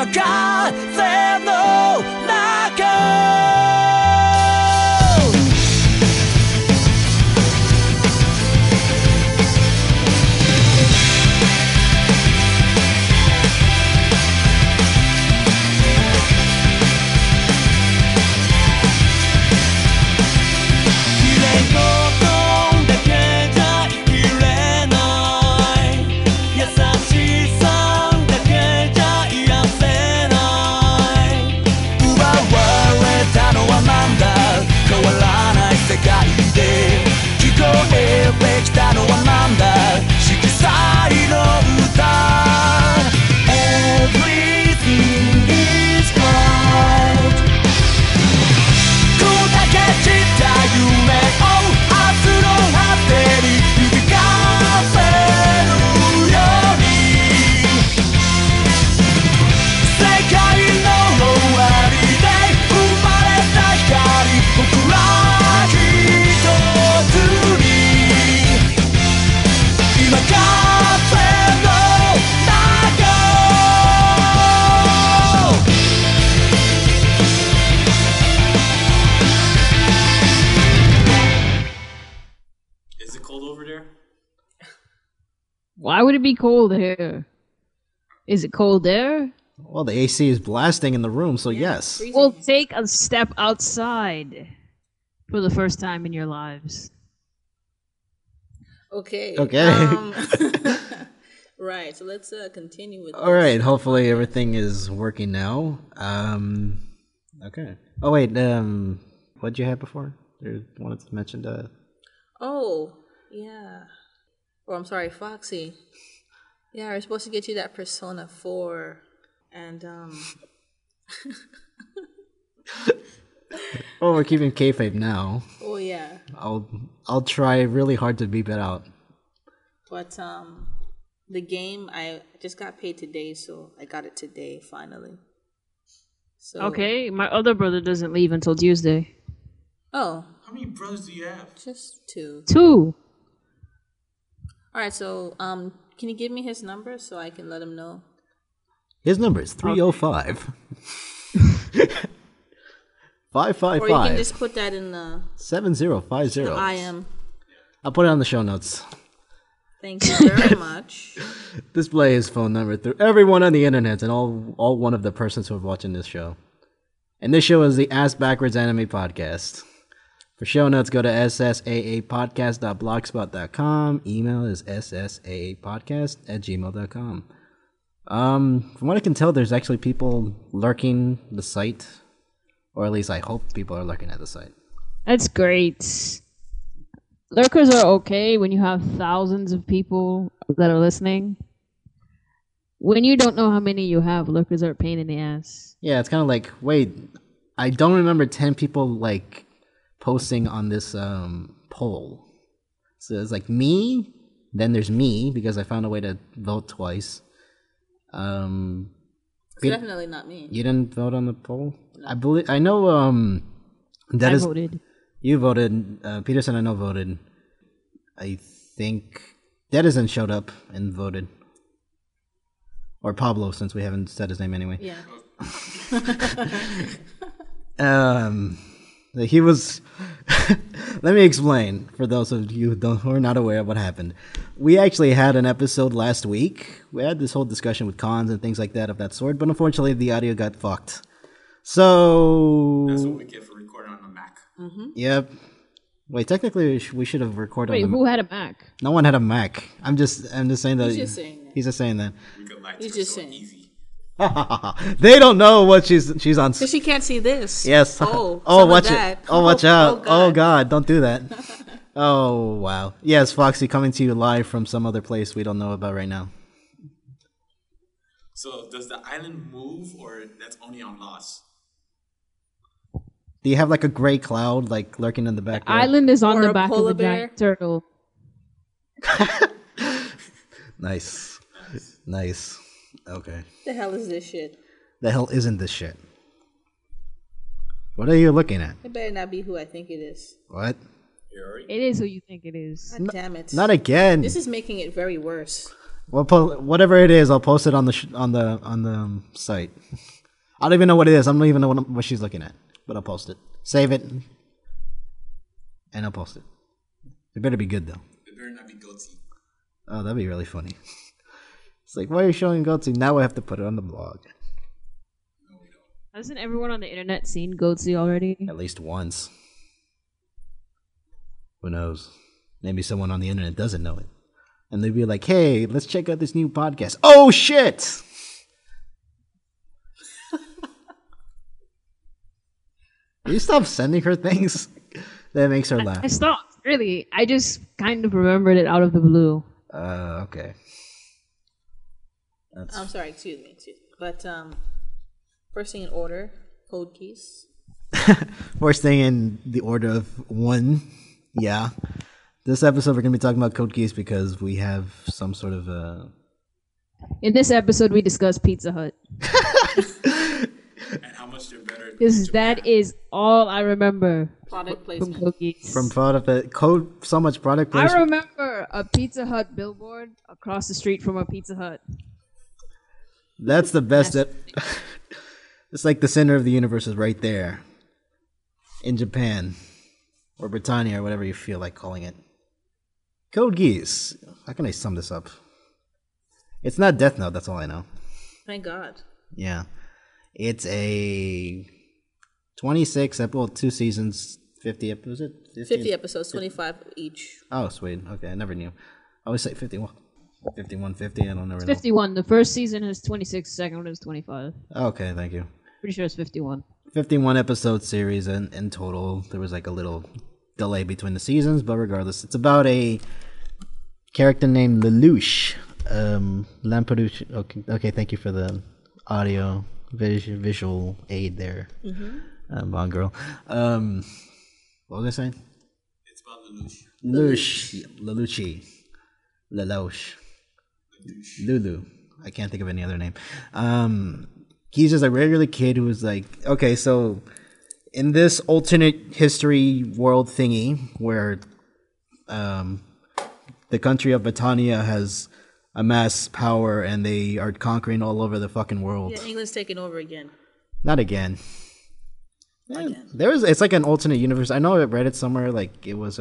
風の中 Why would it be cold here? Is it cold there? Well, the AC is blasting in the room, so yes. Well, take a step outside for the first time in your lives. Okay. Right, so let's continue with All right, hopefully everything is working now. Okay. Oh, wait, what did you have before? You wanted to mention the... Oh, yeah. Oh, I'm sorry, Foxy. Yeah, we're supposed to get you that Persona 4, and Oh, we're keeping kayfabe now. Oh yeah. I'll try really hard to beep it out. But the game I just got paid today, so I got it today finally. So Okay, my other brother doesn't leave until Tuesday. Oh. How many brothers do you have? Just 2. 2. All right, so can you give me his number so I can let him know? His number is 305 555 Or you can just put that in the 7050. I am. I'll put it on the show notes. Thank you very much. Display his phone number through everyone on the internet and all one of the persons who are watching this show. And this show is the Ass Backwards Anime Podcast. For show notes, go to ssaapodcast.blogspot.com. Email is ssaapodcast@gmail.com. From what I can tell, there's actually people lurking the site. Or at least I hope people are lurking at the site. That's great. Lurkers are okay when you have thousands of people that are listening. When you don't know how many you have, lurkers are a pain in the ass. Yeah, it's kind of like, wait, I don't remember 10 people, like, posting on this poll. So it's like me, then there's me, because I found a way to vote twice. It's definitely not me. You didn't vote on the poll? No. I know I voted. You voted. Peterson, I know, voted. I think Denizen showed up and voted. Or Pablo, since we haven't said his name anyway. Yeah. He was... Let me explain, for those of you who are not aware of what happened. We actually had an episode last week. We had this whole discussion with cons and things like that of that sort, but unfortunately the audio got fucked. So... That's what we get for recording on a Mac. Mm-hmm. Yep. Wait, technically we should have recorded Wait, on the who had a Mac? No one had a Mac. I'm just saying that. He's just saying that. He's just saying that. We could lie to He's her just so saying. easy. They don't know what she's on. Because she can't see this. Yes. Oh, watch that. it. Oh, watch out. Oh, God, don't do that. Oh, wow. Yes, Foxy coming to you live from some other place we don't know about right now. So does the island move, or that's only on Lost? Do you have like a gray cloud like lurking in the back? Island is on Or the a back of polar the bear? giant turtle. Nice. Okay. The hell is this shit? The hell isn't this shit? What are you looking at? It better not be who I think it is. What? It is who you think it is. God damn it. Not again. This is making it very worse. Whatever it is, I'll post it on the site. I don't even know what it is. I don't even know what she's looking at, but I'll post it. Save it, and I'll post it. It better be good though. It better not be goatsy. Oh, that'd be really funny. It's like, why are you showing Goatsy? Now I have to put it on the blog. No, we don't. Hasn't everyone on the internet seen Goatsy already? At least once. Who knows? Maybe someone on the internet doesn't know it. And they'd be like, hey, let's check out this new podcast. Oh, shit! Will you stop sending her things? That makes her laugh. I stopped, really. I just kind of remembered it out of the blue. Okay. I'm sorry, excuse me. But first thing in order, code keys. First thing in the order of one, yeah. This episode we're going to be talking about code keys because we have some sort of In this episode, we discuss Pizza Hut. And how much they're better. Because that is all I remember Product from placement. cookies. from product code. So much product I placement. remember a Pizza Hut billboard across the street from a Pizza Hut. That's the best. It's like the center of the universe is right there, in Japan, or Britannia, or whatever you feel like calling it. Code Geass. How can I sum this up? It's not Death Note. That's all I know. Thank God. Yeah, it's a 26 episode, 2 seasons, 50 episodes. 50 episodes, 25 each. Oh, sweet. Okay, I never knew. I always say 51. 51, 50, I don't never know. 51. The first season is 26, the second one is 25. Okay, thank you. Pretty sure it's 51. 51 episode series in total. There was like a little delay between the seasons, but regardless, it's about a character named Lelouch. Lampedusa. Okay, thank you for the audio visual aid there. Bon girl. What was I saying? It's about Lelouch. Lelouch. Lulu. I can't think of any other name. He's just a regular kid who was like, okay, so in this alternate history world thingy where the country of Britannia has amassed power and they are conquering all over the fucking world. Yeah, England's taking over again. Not again. Yeah, it's like an alternate universe. I know I read it somewhere, like it was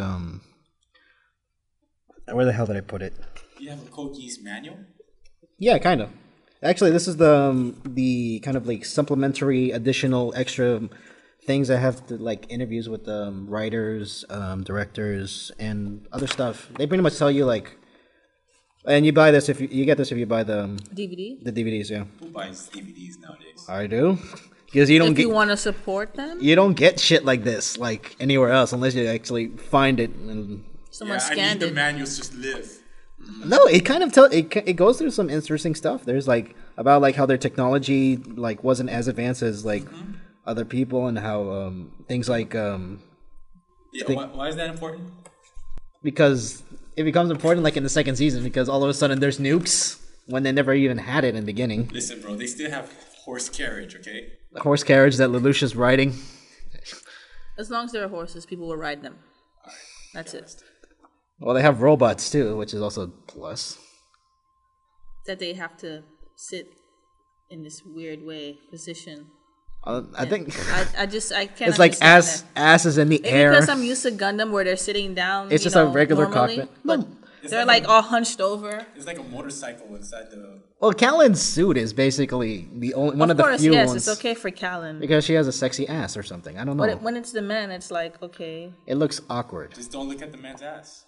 where the hell did I put it? You have a code keys manual? Yeah, kind of. Actually, this is the kind of like supplementary, additional, extra things I have to like interviews with writers, directors, and other stuff. They pretty much tell you like, and you buy this if you get this if you buy the DVD? the DVDs. Yeah, Who buys DVDs nowadays? I do because you don't If get you want to support them, you don't get shit like this like anywhere else unless you actually find it. And someone I need scanned the it. manuals just live. no, it kind of it goes through some interesting stuff. There's like about like how their technology like wasn't as advanced as like other people and how things like Why is that important? because it becomes important like in the second season because all of a sudden there's nukes when they never even had it in the beginning. Listen, bro, they still have horse carriage, okay? The horse carriage that Lelouch is riding. As long as there are horses, people will ride them. That's it. Well, they have robots too, which is also a plus. That they have to sit in this weird way position. I think I can't. it's like understand that. ass is in the Maybe air. because I'm used to Gundam where they're sitting down. It's just a regular normally, cockpit. But No. they're like all hunched over. It's like a motorcycle inside the... Well, Callan's suit is basically the only one of Of the course, few yes, ones it's okay for Callan. because she has a sexy ass or something. I don't know. But when it's the men, it's like, okay. It looks awkward. Just don't look at the man's ass.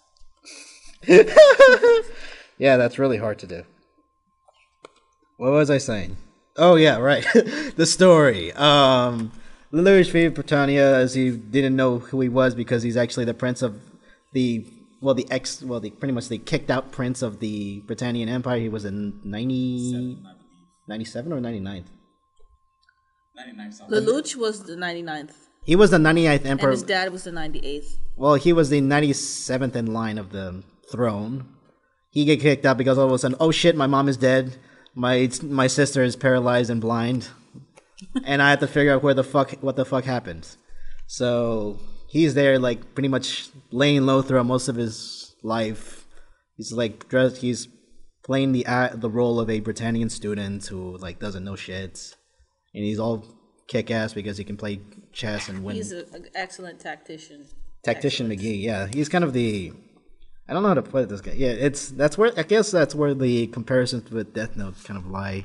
Yeah, that's really hard to do. What was I saying? Oh yeah, right. The story. Lelouch Vive Britannia, as he didn't know who he was because he's actually the prince of pretty much the kicked out prince of the Britannian Empire. He was in 97 or 99th. 99 something. Lelouch was the 99th, He was the 99th and emperor. his dad was the 98th. Well, he was the 97th in line of the throne. He get kicked out because all of a sudden, oh shit, my mom is dead. My sister is paralyzed and blind, and I have to figure out what the fuck happened. So he's there, like pretty much laying low throughout most of his life. He's like dressed. He's playing the role of a Britannian student who like doesn't know shit, and he's all kick ass because he can play chess and win. He's an excellent tactician. Tactician McGee, yeah, he's kind of the. I don't know how to put this guy. Yeah, that's where the comparisons with Death Note kind of lie.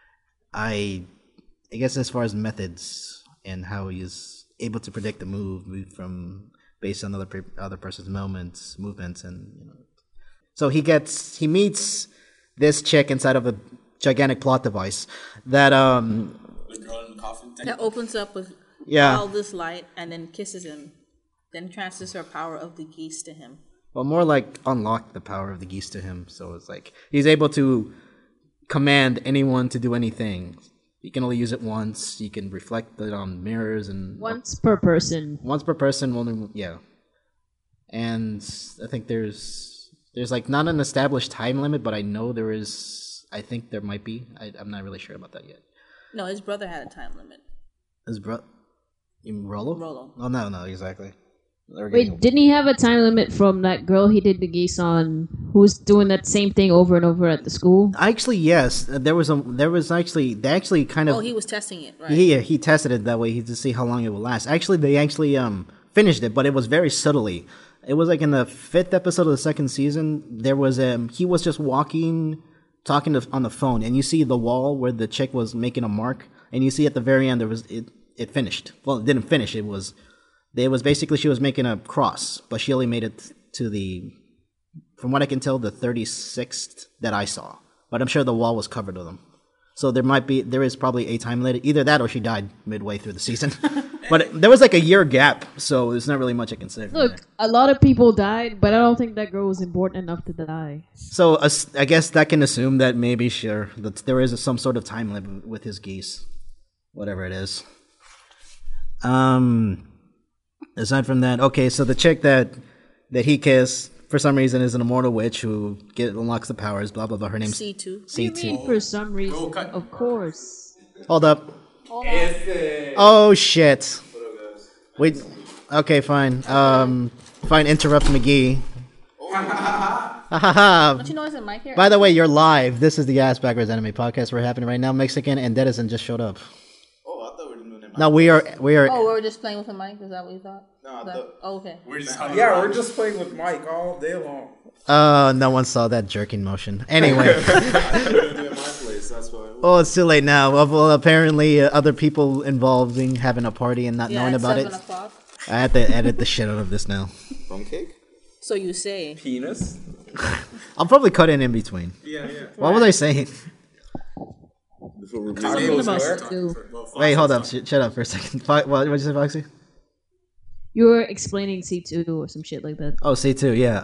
I guess as far as methods and how he's able to predict the move from based on other person's movements, and so he meets this chick inside of a gigantic plot device that The girl in the coffin thing. That opens up with Yeah. all this light and then kisses him, then transfers her power of the geese to him. well, more like unlock the power of the geese to him. So it's like he's able to command anyone to do anything. You can only use it once. You can reflect it on mirrors and Once per person. once per person. Only, yeah. And I think there's like not an established time limit, but I know there is. I think there might be. I'm not really sure about that yet. No, his brother had a time limit. Is Rollo? Rollo. Oh no, exactly. Wait, didn't he have a time limit from that girl he did the geese on, who's doing that same thing over and over at the school? Actually, yes. They actually kind of. Oh, he was testing it, right? He tested it that way to see how long it would last. Actually, they finished it, but it was very subtly. It was like in the 5th episode of the 2nd season. There was he was just talking on the phone, and you see the wall where the chick was making a mark, and you see at the very end it finished. Well, it didn't finish. It was basically she was making a cross, but she only made it to from what I can tell, the 36th that I saw. But I'm sure the wall was covered with them. So there is probably a time limit. Either that or she died midway through the season. But there was like a year gap, so there's not really much I can say. Look, a lot of people died, but I don't think that girl was important enough to die. So I guess that can assume that maybe that there is some sort of time limit with his geese, whatever it is. Aside from that, okay, so the chick that he kissed for some reason is an immortal witch who unlocks the powers. Blah blah blah. Her name's C2. What do you mean for some reason? Of course. Hold up. Oh shit. Wait. Okay, fine. Fine. Interrupt McGee. Don't you know it's a mic here? By the way, you're live. This is the Ass Backwards Anime Podcast. We're happening right now. Mexican and Dedison just showed up. Oh, I thought we were doing it. No, we are. Oh, we were just playing with a mic? Is that what you thought? No, I That- thought- oh, okay. We're just Yeah, we're just playing with Mike all day long. No one saw that jerking motion. Anyway. do it in my place. That's why. Oh, it's too late now. Well, apparently other people involved in having a party and not Yeah, knowing at about 7 it. o'clock. I had to edit the shit out of this now. Bone cake? So you say. Penis? I'll probably cut it in between. Yeah. What was I saying? Before we Something about where? C2. Wait, hold up. Shut up for a second. What did you say, Foxy? You were explaining C2 or some shit like that. Oh, C2, yeah.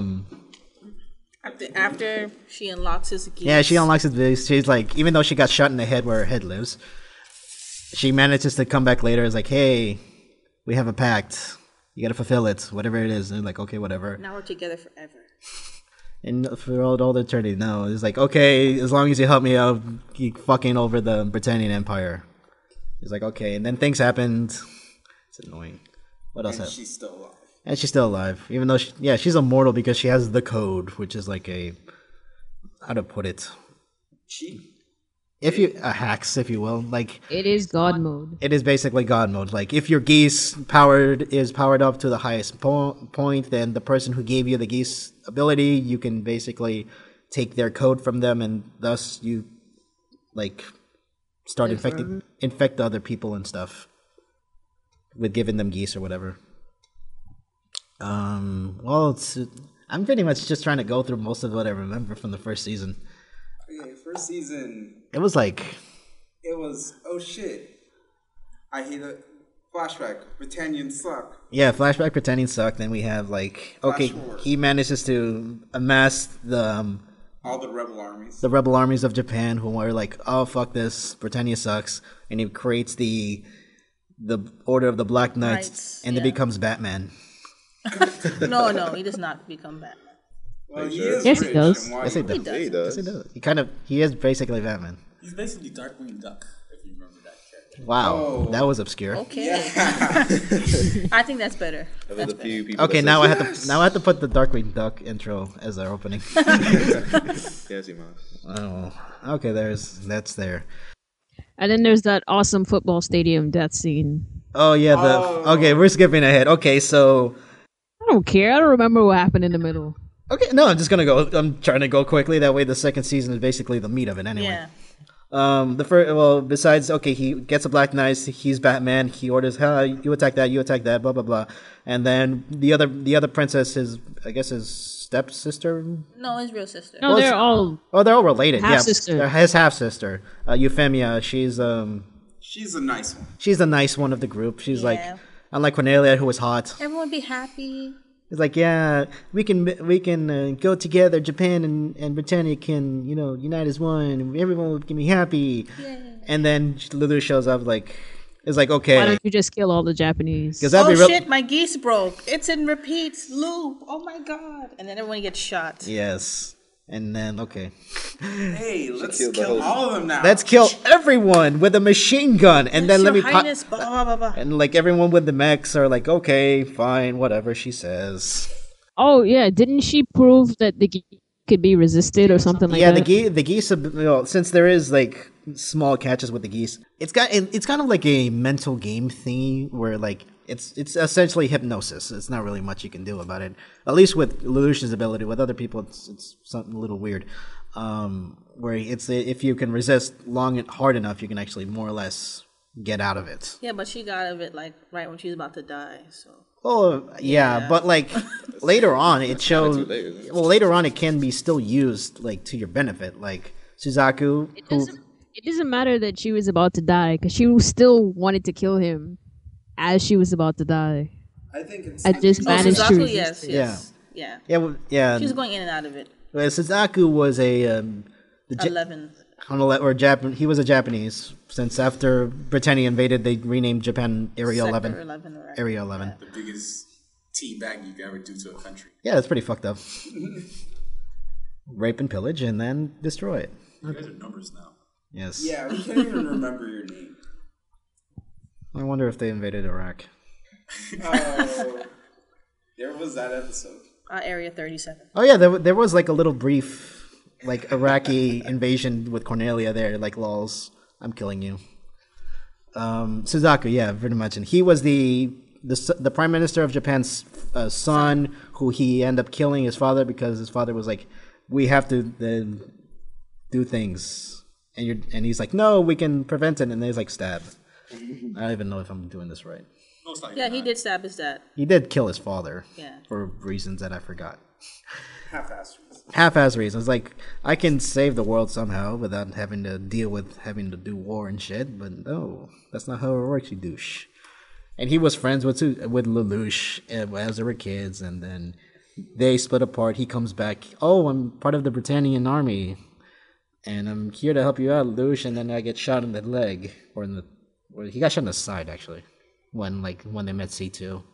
After she unlocks his geese. Yeah, she unlocks it. She's like, even though she got shot in the head where her head lives, she manages to come back later. It's like, hey, we have a pact. You gotta fulfill it, whatever it is. And they're like, okay, whatever. Now we're together forever. And for all the eternity, no. It's like, okay, as long as you help me out, keep fucking over the Britannian Empire. It's like, okay. And then things happened. It's annoying. What else And happened? she's still alive. And she's still alive, even though she's immortal because she has the code, which is like how to put it, hacks, if you will. Like It is God mode. it is basically God mode. Like if your geese is powered up to the highest point, then the person who gave you the geese ability, you can basically take their code from them, and thus you like start infect other people and stuff with giving them geese or whatever. Well, I'm pretty much just trying to go through most of what I remember from the first season. Okay, first season, It was like, it was, oh shit. I hate it. Flashback. Britannians suck. yeah, flashback pretending sucked. Then we have like, okay, Flash forward. he manages to amass All the rebel armies. the rebel armies of Japan who are like, oh fuck this, Britannia sucks, and he creates the Order of the Black Knights, Knights, and yeah. it becomes Batman. No, he does not become Batman. Well, he is Yes, he rich, does. and why Yes, he would- does. He does. Yes, he does. He is basically Batman. He's basically Darkwing Duck, if you remember that character. Wow, Oh. that was obscure. Okay. Yeah. I think that's better. I was the few people. Okay, that now I said have to put the Darkwing Duck intro as our opening. yes, you must. Oh, okay, that's there. And then there's that awesome football stadium death scene. Oh yeah, okay, we're skipping ahead. Okay, so I don't care. I don't remember what happened in the middle. okay, no, I'm just gonna go. I'm trying to go quickly. That way, the second season is basically the meat of it anyway. Yeah. The first, well, besides, okay, he gets a Black Knight. He's Batman. He orders, you attack that, blah blah blah, and then the other princess, I guess his stepsister. No, his real sister. No, they're all They're all related. Half-sister. Yeah, his half sister, Euphemia. She's She's a nice one. she's the nice one of the group. She's like, Yeah. unlike Cornelia, who was hot. Everyone be happy. It's like, yeah, we can go together. Japan and Britannia can, unite as one. Everyone can be happy. And then Lulu shows up, it's like, why okay, don't you just kill all the Japanese? because that'd Oh be real. shit, my geese broke. It's in repeats loop. Oh my god. And then everyone gets shot. Yes, and then okay, Hey, let's killed the kill whole- all of them now. let's kill everyone with a machine gun, and then let me Your pop. Highness, blah, blah, blah, blah. And like everyone with the mechs are like, okay, fine, whatever she says. Oh yeah, didn't she prove that the geese could be resisted or something like Yeah, that? the geese. Since there is like small catches with the geese, it's kind of like a mental game thing where like it's essentially hypnosis. It's not really much you can do about it. At least with Lelouch's ability. With other people, it's something a little weird. Where if you can resist long and hard enough, you can actually more or less get out of it. Yeah, but she got out of it like right when she was about to die. So Oh yeah, but like later on, it shows. too late, isn't it? Well, later on, it can be still used like to your benefit. Like Suzaku, It doesn't matter that she was about to die because she still wanted to kill him as she was about to die. I think it's. I just oh, managed to Suzaku, resist yes, yeah. yeah. She's going in and out of it. Well, Suzaku was a 11. He was a Japanese. Since after Britannia invaded, they renamed Japan Area Sector 11. 11 or Area 11. The biggest teabag you can ever do to a country. Yeah, that's pretty fucked up. Rape and pillage, and then destroy it. You guys are numbers now. Yes. Yeah, we can't even remember your name. I wonder if they invaded Iraq. Oh, there was that episode. Area 37. Oh yeah, there was like a little brief, like Iraqi invasion with Cornelia there. Like, lols, I'm killing you. Suzaku, yeah, pretty much. And he was the prime minister of Japan's son, who he ended up killing his father because his father was like, "We have to do things," and he's like, "No, we can prevent it." And he's like, "Stab." I don't even know if I'm doing this right. Most likely Yeah, he not. did stab his dad. He did kill his father. Yeah. For reasons that I forgot. Half-assed. Half-ass reasons. Like, I can save the world somehow without having to deal with having to do war and shit, but no, that's not how it works, you douche. And he was friends with Lelouch as they were kids, and then they split apart. He comes back. Oh, I'm part of the Britannian army, and I'm here to help you out, Lelouch. And then I get shot in the leg, or he got shot in the side actually, when they met C2.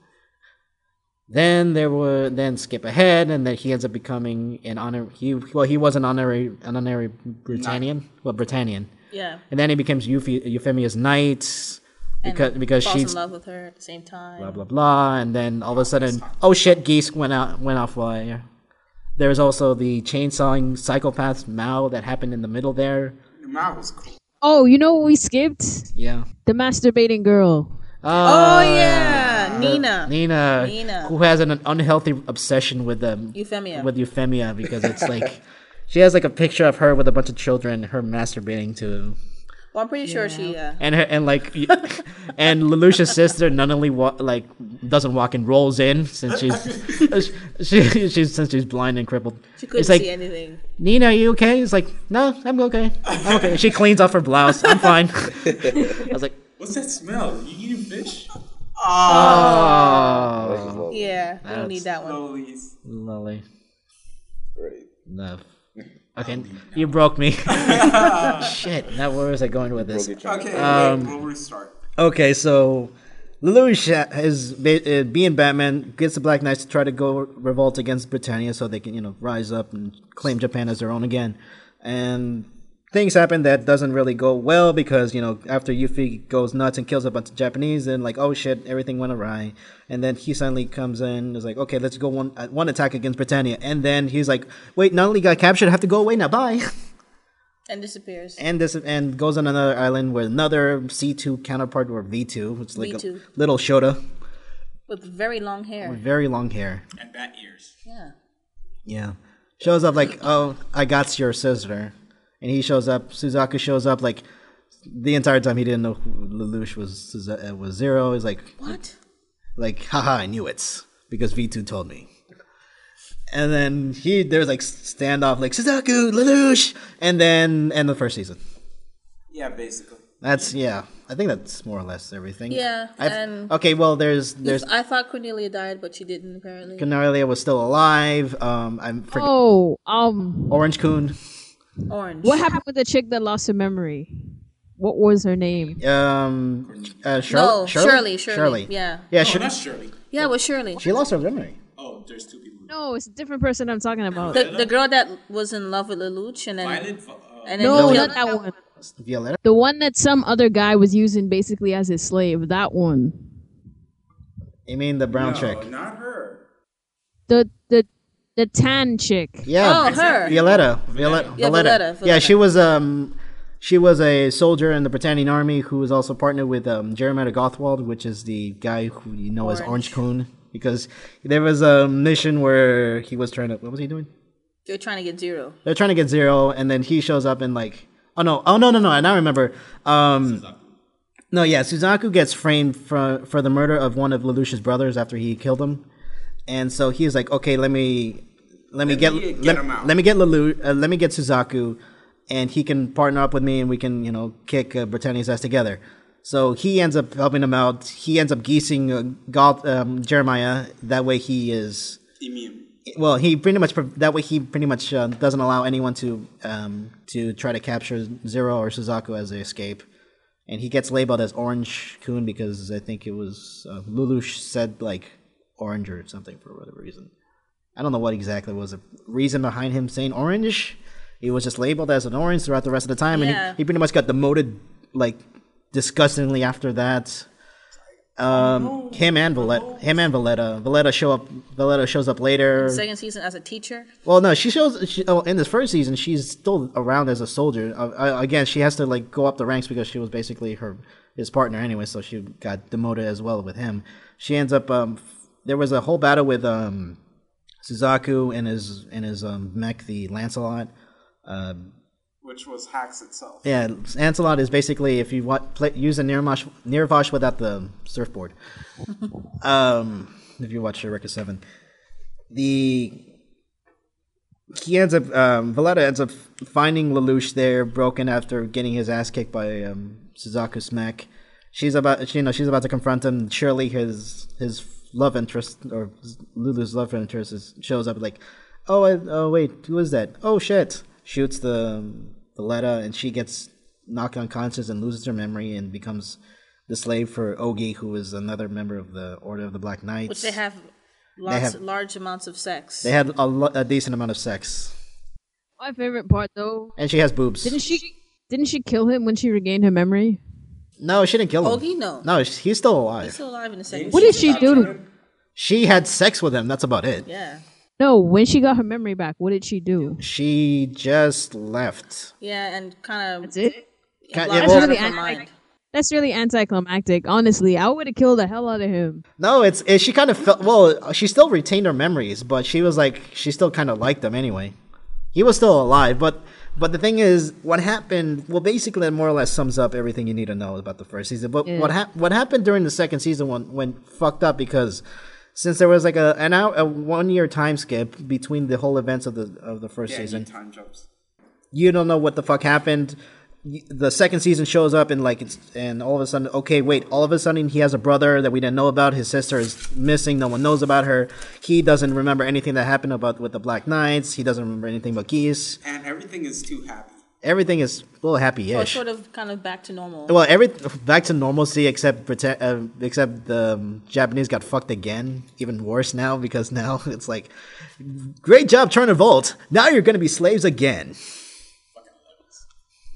Then skip ahead, and then he ends up becoming an honor. He was an honorary Britannian. Well, Britannian. Yeah. And then he becomes Euphemia's knight because falls she's in love with her at the same time. blah blah blah. And then all of a sudden, oh shit, geese went off fire. There's also the chainsawing psychopath Mao that happened in the middle there. Mao was cool. Oh, you know what we skipped? Yeah. The masturbating girl. Oh yeah, Nina. Nina, who has an unhealthy obsession with Euphemia. with Euphemia because it's like she has like a picture of her with a bunch of children, her masturbating to. Well, I'm pretty sure she. And Lelouch's sister not only doesn't walk and rolls in since she's blind and crippled. She couldn't it's like, see anything. Nina, are you okay? It's like, no, I'm okay. I'm okay. She cleans off her blouse. I'm fine. I was like, What's that smell? You eating fish? oh, Yeah, we don't need that one. Lolies. Lily. Great. No. Okay, you broke me. Shit. Now where was I going with this? Okay, wait, we'll restart. Okay, so Lelouch is being Batman, gets the Black Knights to try to go revolt against Britannia so they can, rise up and claim Japan as their own again. And things happen that doesn't really go well because, after Yuffie goes nuts and kills a bunch of Japanese, and like, oh shit, everything went awry. And then he suddenly comes in and is like, okay, let's go one attack against Britannia. And then he's like, wait, not only got captured, I have to go away now, bye. And disappears. And goes on another island with another C2 counterpart, or V2, which is like V2. a little Shota. With very long hair. With very long hair. And bat ears. Yeah. Yeah. Shows up like, oh, I got your sister. And he shows up, Suzaku shows up, like, the entire time he didn't know who Lelouch was Zero. He's like, what? Like, haha, I knew it, because V2 told me. And then there's like standoff, like, Suzaku, Lelouch, and then end the first season. Yeah, basically. I think that's more or less everything. Yeah, and okay, well, there's I thought Cornelia died, but she didn't apparently. Cornelia was still alive. Orange Coon. Orange. What happened with the chick that lost her memory? What was her name? Shirley. Yeah. Yeah, Oh, that's Shirley. Yeah, it was Shirley. She lost her memory. Oh, there's two people. No, it's a different person I'm talking about. The girl that was in love with Lelouch and then Violet. and then No, he not killed- that one. Violetta? The one that some other guy was using basically as his slave. That one. You mean the brown chick? No, not her. The tan chick. Yeah. Oh, her. Violetta. Yeah, Violetta. Yeah, she was a soldier in the Britannian army who was also partnered with Jeremiah Gothwald, which is the guy who you know as Orange Coon, because there was a mission where he was trying to. What was he doing? They're trying to get Zero. They're trying to get Zero, and then he shows up and like, oh no, I now remember. No, yeah, Suzaku gets framed for the murder of one of Lelouch's brothers after he killed him, and so he's like, okay, let me get Lelouch, let me get Suzaku, and he can partner up with me, and we can kick Britannia's ass together. So he ends up helping him out. He ends up geasing Jeremiah. That way he is Immune. well, he pretty much doesn't allow anyone to try to capture Zero or Suzaku as they escape, and he gets labeled as Orange Coon because I think it was Lelouch said like orange or something for whatever reason. I don't know what exactly was the reason behind him saying orange. He was just labeled as an orange throughout the rest of the time, and he pretty much got demoted like disgustingly after that. Him and Valletta. Valletta shows up later. Second season as a teacher. Well, no, in this first season, she's still around as a soldier. Again, she has to like go up the ranks because she was basically his partner anyway, so she got demoted as well with him. She ends up. There was a whole battle with Suzaku and his mech, the Lancelot. Which was Hacks itself. Yeah, Lancelot is basically if you use a Nirvash without the surfboard. If you watch Eureka 7. Valletta ends up finding Lelouch there, broken after getting his ass kicked by Suzaku's mech. She's about to confront him. Shirley, his love interest, or Lulu's love interest, shows up like, oh wait, who is that? Oh shit! Shoots the Valletta, and she gets knocked unconscious and loses her memory and becomes the slave for Ogi, who is another member of the Order of the Black Knights. Which they have large amounts of sex. They had a decent amount of sex. My favorite part, though. And she has boobs. Didn't she kill him when she regained her memory? No, she didn't kill him. Ogi, no. No, he's still alive. He's still alive in the second What did she do to him? She had sex with him. That's about it. Yeah. No, when she got her memory back, what did she do? She just left. Yeah, and kind of. That's it? Mind. That's really anticlimactic. Honestly, I would have killed the hell out of him. No, she kind of felt. Well, she still retained her memories, but she was like, she still kind of liked him anyway. He was still alive, but the thing is, what happened? Well, basically, it more or less sums up everything you need to know about the first season. But what happened during the second season went fucked up because since there was like a 1 year time skip between the whole events of the first season, Time jumps. you don't know what the fuck happened. The second season shows up and all of a sudden, okay, wait, all of a sudden he has a brother that we didn't know about. His sister is missing. No one knows about her. He doesn't remember anything that happened with the Black Knights. He doesn't remember anything about Geese. And everything is too happy. Everything is happy-ish. Or sort of kind of back to normal. Well, back to normalcy except the Japanese got fucked again. Even worse now because now it's like, great job trying to revolt. Now you're going to be slaves again.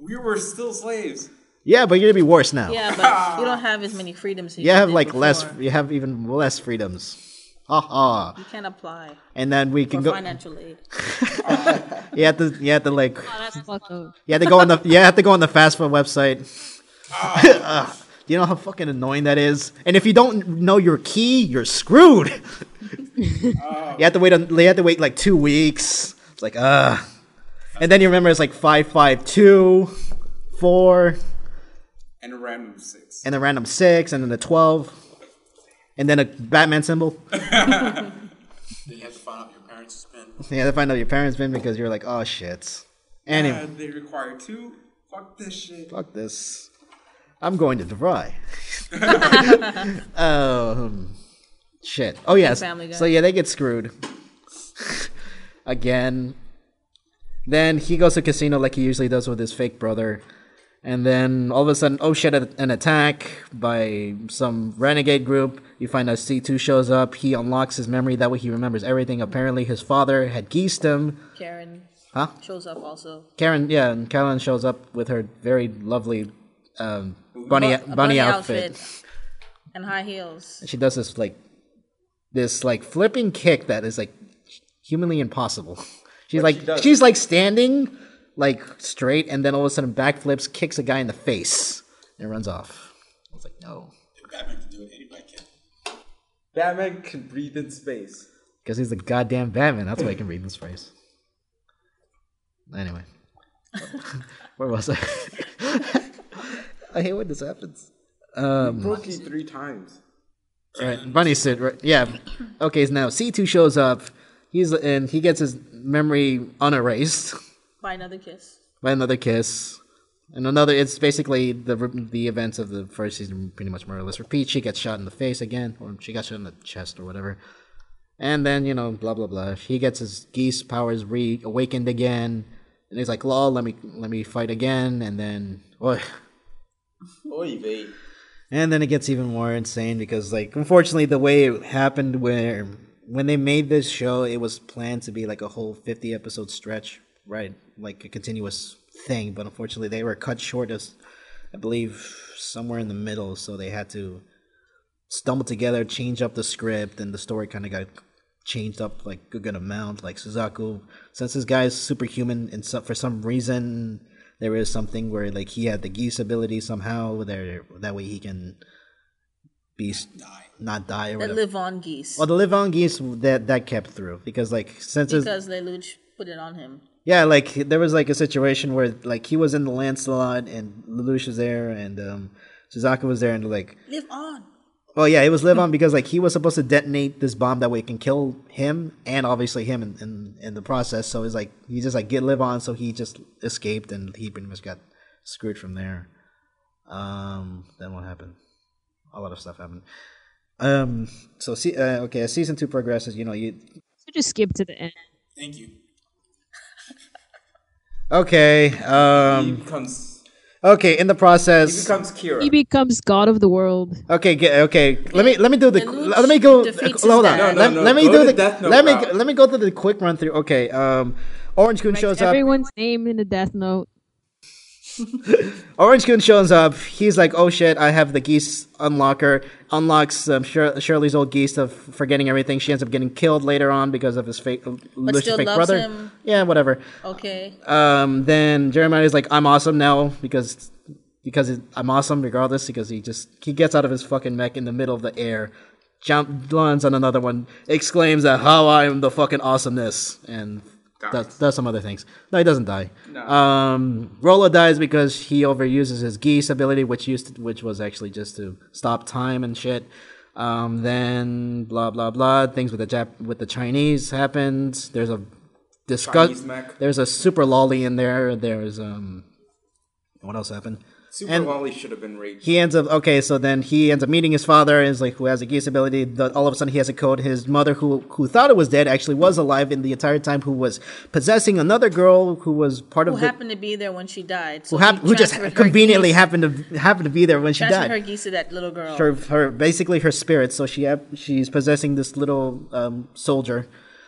We were still slaves. Yeah, but you're gonna be worse now. Yeah, but you don't have as many freedoms. You have did like before. less. You have even less freedoms. Ha ha. You can't apply And then we for can go. financial aid. You have to. You have to like. Oh, that's fucked up. You have to go on the. You have to go on the fast food website. Do you know how fucking annoying that is? And if you don't know your key, you're screwed. You have to wait. You have to wait like 2 weeks. It's like And then you remember it's like 552, 4, And a random 6. and the random 6, and then the 12, and then a Batman symbol. Then you have to find out your parents' PIN. You have to find out your parents' been because you're like, oh shit. Anyway, They require 2. Fuck this shit. fuck this. I'm going to Dubai. Shit. Oh yes. Family Guy. So yeah, they get screwed again. Then he goes to casino like he usually does with his fake brother, and then all of a sudden, oh shit! An attack by some renegade group. You find out C2 shows up. He unlocks his memory. That way, he remembers everything. Apparently, his father had geased him. Karen Huh? shows up also. Karen, yeah, and Karen shows up with her very lovely bunny A bunny outfit. and high heels. She does this flipping kick that is like humanly impossible. She's like standing like straight, and then all of a sudden backflips, kicks a guy in the face, and runs off. I was like, no, If Batman can do it, anybody can. Batman can breathe in space. because he's the goddamn Batman. That's why I can read this phrase. Anyway, where was I? I hate when this happens. Broke you 3 times. Right, bunny suit. Right, yeah. Okay, so now C2 shows up. He gets his memory unerased By another kiss. by another kiss, and another. It's basically the events of the first season, pretty much more or less repeat. She gets shot in the face again, or she got shot in the chest, or whatever. And then blah blah blah. He gets his geese powers reawakened again, and he's like, "Lol, let me fight again." And then, Oy vey. And then it gets even more insane because, like, unfortunately, the way it happened, where when they made this show, it was planned to be like a whole 50-episode stretch, right? Like a continuous thing. But unfortunately, they were cut short as, I believe, somewhere in the middle. So they had to stumble together, change up the script, and the story kind of got changed up like a good amount. Like Suzaku, since this guy's superhuman, and for some reason there is something where like he had the geese ability somehow. That way he can not die or That whatever. live on geese. Well, the live on geese that kept through because like since his, Because Lelouch put it on him. yeah, like there was like a situation where like he was in the Lancelot and Lelouch was there and Suzaku was there and like Live on. well, yeah, it was live on because like he was supposed to detonate this bomb that way it can kill him and obviously him in the process. So it's like he just like live on, so he just escaped and he pretty much got screwed from there. Then what happened? A lot of stuff happened. Okay, as season 2 progresses, you So just skip to the end. Thank you. okay. He becomes Okay, in the process. Kira. He becomes god of the world. Okay, let me do the Lelouch let me go. defeats Hold his on. dad. No, Let me go do the the Death Note let me route. let me go through the quick run through. Okay, Orange Goon shows up. Everyone's name in the Death Note. Orange Goon shows up. He's like, "Oh shit! I have the geese unlocker." Unlocks Shirley's old geese of forgetting everything. She ends up getting killed later on because of his fake, Lucius' still fake loves brother. him. Yeah, whatever. Okay. Then Jeremiah's like, "I'm awesome now because I'm awesome regardless." Because he gets out of his fucking mech in the middle of the air, lands on another one, exclaims that how I am the fucking awesomeness, and does some other things. No, he doesn't die. No. Rolo dies because he overuses his geese ability, which was actually just to stop time and shit. Then blah blah blah. Things with the Chinese happened. There's a Chinese mech. There's a super lolly in there. There's what else happened? Super Wally should have been raped. He ends up so then he ends up meeting his father, is like who has a geese ability. All of a sudden he has a code. His mother, who thought it was dead, actually was alive in the entire time. Who was possessing another girl who was part Who of the happened to be there when she died. So who just transferred her conveniently geese- happened to be there when she transferred died. her geese to that little girl. Her basically her spirit. So she's possessing this little soldier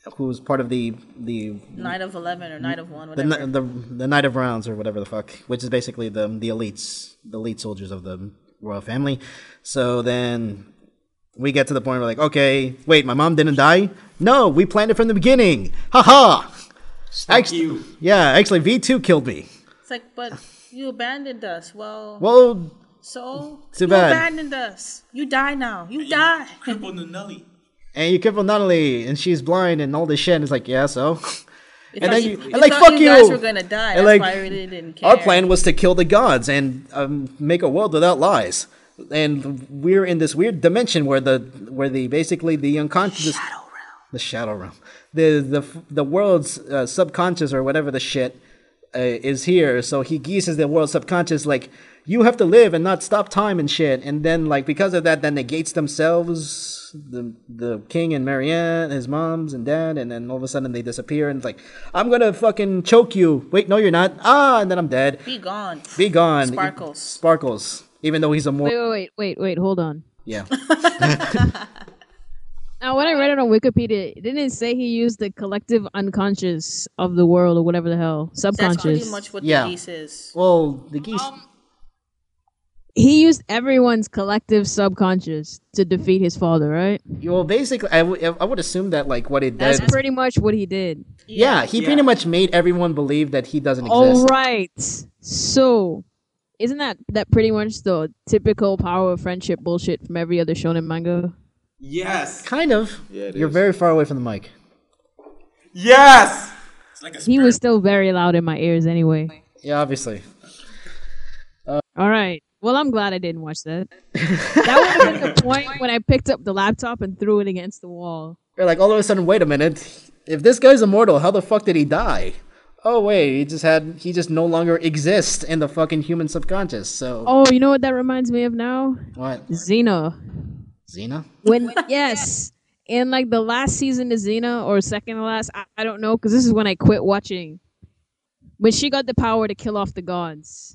who's part of the Night of 11 or Night of 1, the, whatever. the Knight of Rounds or whatever the fuck, which is basically the elites, the elite soldiers of the royal family. So then we get to the point where like, okay, wait, my mom didn't die? No, we planned it from the beginning. Ha! Actually, yeah, actually V2 killed me. It's like, but you abandoned us. Well, So too you bad. abandoned us. You die now. You die. Crippled Nunelli. and you crippled Nunnally, and she's blind and all this shit, and it's like, yeah, so? And then you and like, thought fuck you guys you! were gonna die. And That's like, why I really didn't care. our plan was to kill the gods and make a world without lies. And we're in this weird dimension where the basically the unconscious the shadow realm, the world's subconscious or whatever the shit is here. So he geeses the world's subconscious like, you have to live and not stop time and shit. And then like because of that, then negates themselves, the king and Marianne, his moms and dad, and then all of a sudden they disappear and it's like, I'm gonna fucking choke you. Wait, no, you're not. And then I'm dead. Be gone. Be gone. Sparkles. Even though he's a more Wait, hold on. yeah. Now, when I read it on Wikipedia, it didn't say he used the collective unconscious of the world or whatever the hell, That's subconscious. pretty much what Yeah. the geese is. Well, the geese. He used everyone's collective subconscious to defeat his father, right? Well, basically, I would assume that like what it That's did. pretty much what he did. Yeah, he pretty much made everyone believe that he doesn't exist. All right. So, isn't that pretty much the typical power of friendship bullshit from every other shonen manga? Yes. Kind of. Yeah, it You're is. very far away from the mic. Yes. It's like a He was still very loud in my ears anyway. Yeah, obviously. All right. Well, I'm glad I didn't watch that. That would have been the point when I picked up the laptop and threw it against the wall. You're like all of a sudden, wait a minute. If this guy's immortal, how the fuck did he die? Oh wait, he just no longer exists in the fucking human subconscious. So Oh, you know what that reminds me of now? what? Xena. Xena? When yes, in like the last season of Xena or second to last, I don't know, because this is when I quit watching. When she got the power to kill off the gods.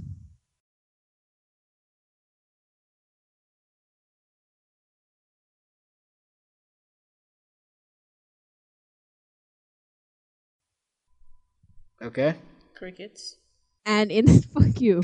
Okay. Crickets. And in fuck you.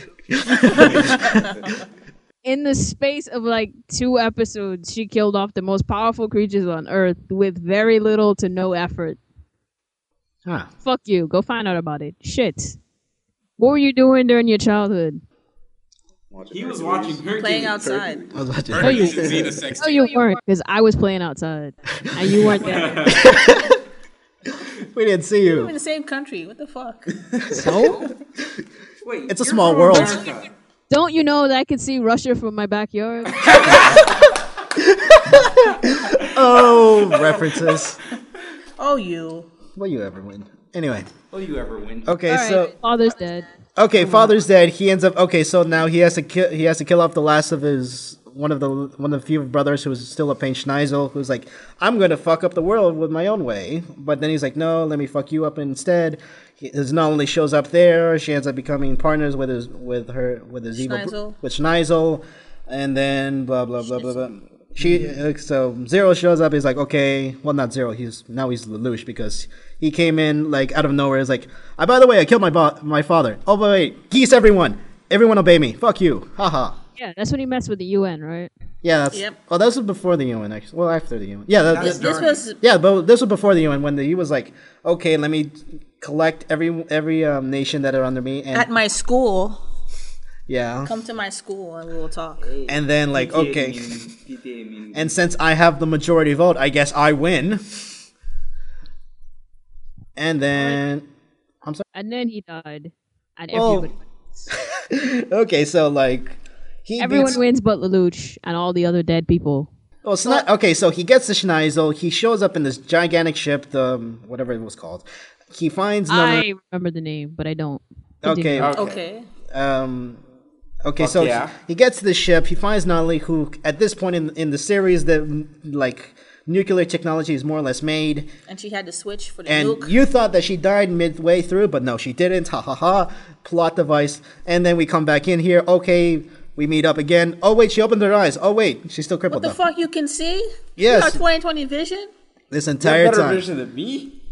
In the space of like 2 episodes, she killed off the most powerful creatures on Earth with very little to no effort. Huh. Fuck you. Go find out about it. Shit. What were you doing during your childhood? He was watching Hercules. Playing outside. I was watching. Hercules and Xena sex No, tape. you weren't, because I was playing outside. And you weren't there. We didn't see We're in you. the same country. What the fuck? So? Wait, It's a you're small from world. America. Don't you know that I could see Russia from my backyard? Oh, references. Oh, you. Will you ever win? Anyway. Will you ever win? Okay, All right, so father's dead. okay, father's dead. He ends up okay. So now he has to kill off the last of his one of the few brothers who was still a pain, Schneisel, who's like, I'm gonna fuck up the world with my own way. But then he's like, no, let me fuck you up instead. His not only shows up there, she ends up becoming partners with his evil Schneisel. with Schneisel, and then blah blah blah blah blah. So Zero shows up. He's like, okay, well not Zero. He's Lelouch because he came in like out of nowhere. He's like, by the way, I killed my father. Oh but wait, geese everyone obey me. Fuck you, haha. Yeah, that's when he messed with the UN, right? Yeah, that's Yep. well. That was before the UN, actually. Well, after the UN. Yeah, That's This Darn. was yeah, but this was before the UN when he was like, okay, let me collect every nation that are under me, and at my school. yeah, Come to my school and we will talk. and then like okay, and since I have the majority vote, I guess I win. And then And then he died. And Oh. everybody. okay, so like he Everyone beats, wins but Lelouch and all the other dead people. well, it's not okay. So he gets the Schneisel. He shows up in this gigantic ship, the whatever it was called. He finds I remember the name, but I don't. okay. Continue. Okay. Okay, Fuck so yeah. he gets to the ship. He finds Natalie, who at this point in the series, that like nuclear technology is more or less made. And she had to switch for the And nuke. you thought that she died midway through, but no, she didn't. Ha ha ha! Plot device. And then we come back in here. Okay, we meet up again. Oh wait, she opened her eyes. Oh wait, she's still What crippled. the though. fuck? You can see? Yes. You got 20/20 vision? This You have entire better time. vision than me.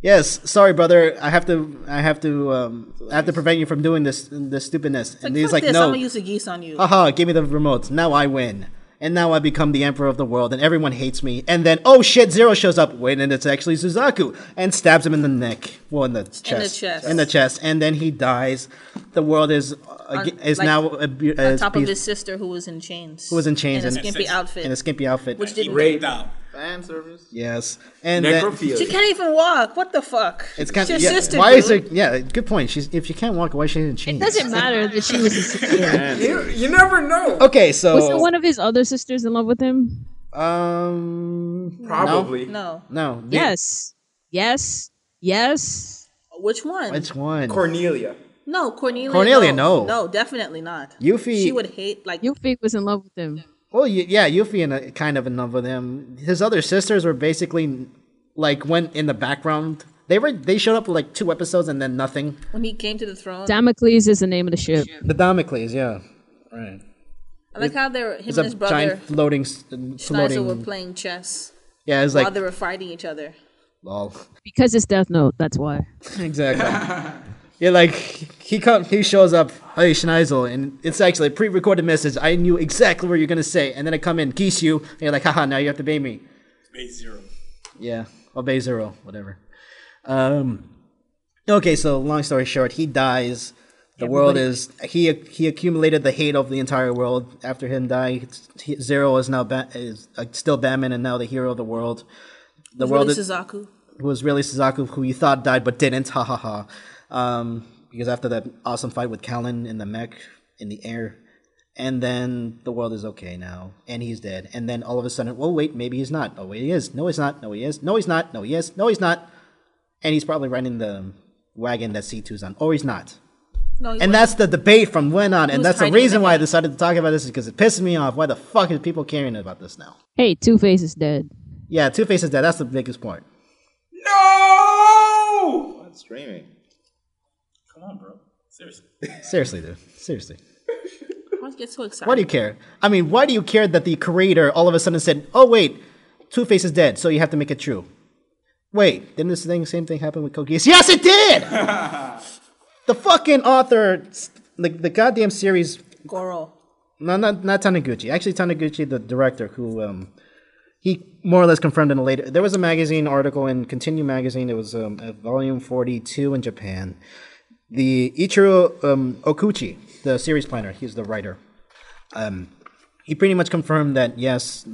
Yes, sorry, brother. I have to prevent you from doing this stupidness. Like, And he's fuck like, this, I'm no, gonna use the geese on you. haha, give me the remote. Now I win. And now I become the emperor of the world, and everyone hates me. And then, oh shit, Zero shows up. Wait, and it's actually Suzaku, and stabs him in the neck. Well, in the chest. In the chest. And then he dies. The world is like, now on top of his sister who was in chains. Who was in chains in a and- skimpy outfit. in a skimpy outfit. Which He didn't. raped out. Fan service. Yes, and then, Necrophilia. She can't even walk. What the fuck? it's kind She's of your sister. Why is dude. it? Yeah, good point. If she can't walk, why is she in chains? It doesn't matter that she was his sister. You never know. Okay, so Was one of his other sisters in love with him? Probably. No. no. Yes. Yes. Yes. Which one? Which one? Cornelia. No, Cornelia. Cornelia, no. No, definitely not. Yuffie. She would hate like. Yuffie was in love with him. Well, yeah, Yuffie kind of in love with him. His other sisters were basically like went in the background. They showed up for like 2 episodes and then nothing. When he came to the throne. Damocles is the name of the ship. The Damocles, yeah, right. I like how they were, him It's and a his brother giant floating. Schneider were playing chess Yeah, it's while like they were fighting each other. lol. Because it's Death Note, that's why. Exactly. Yeah, like he shows up, hey Schneisel, and it's actually a pre-recorded message. I knew exactly what you're gonna say, and then I come in, geese you, and you're like, haha, now you have to obey me. Base 0. Yeah, obey Zero, whatever. Okay, so long story short, he dies. The world is he accumulated the hate of the entire world. After him die, Zero is now still Batman and now the hero of the world. The world Really is, Suzaku. who was really Suzaku, who you thought died but didn't. Ha ha ha. Because after that awesome fight with Callan in the mech in the air, and then the world is okay now, and he's dead. And then all of a sudden, oh wait, maybe he's not. Oh wait, he is. No, he's not. No, he is. No, he's not. No, he is. No, he's not. And he's probably riding the wagon that C2's on. Or he's not. No, he And wasn't. that's the debate from when on. And was that's the hiding in reason the why I hay. decided to talk about this is because it pisses me off. Why the fuck is people caring about this now? Hey, Two-Face is dead. Yeah, Two-Face is dead. That's the biggest point. No! That's streaming. Come on, bro. Seriously. Seriously, dude. Seriously. Why do you get so excited? Why do you care? I mean, why do you care that the creator all of a sudden said, oh, wait, Two-Face is dead, so you have to make it true? Wait, didn't this same thing happen with Code Geass? Yes, it did! The fucking author, the goddamn series, Goro. no, not Taniguchi. Actually, Taniguchi, the director, who he more or less confirmed in a later. There was a magazine article in Continue magazine. It was volume 42 in Japan. The Ichiro Okuchi, the series planner, he's the writer. He pretty much confirmed that yes,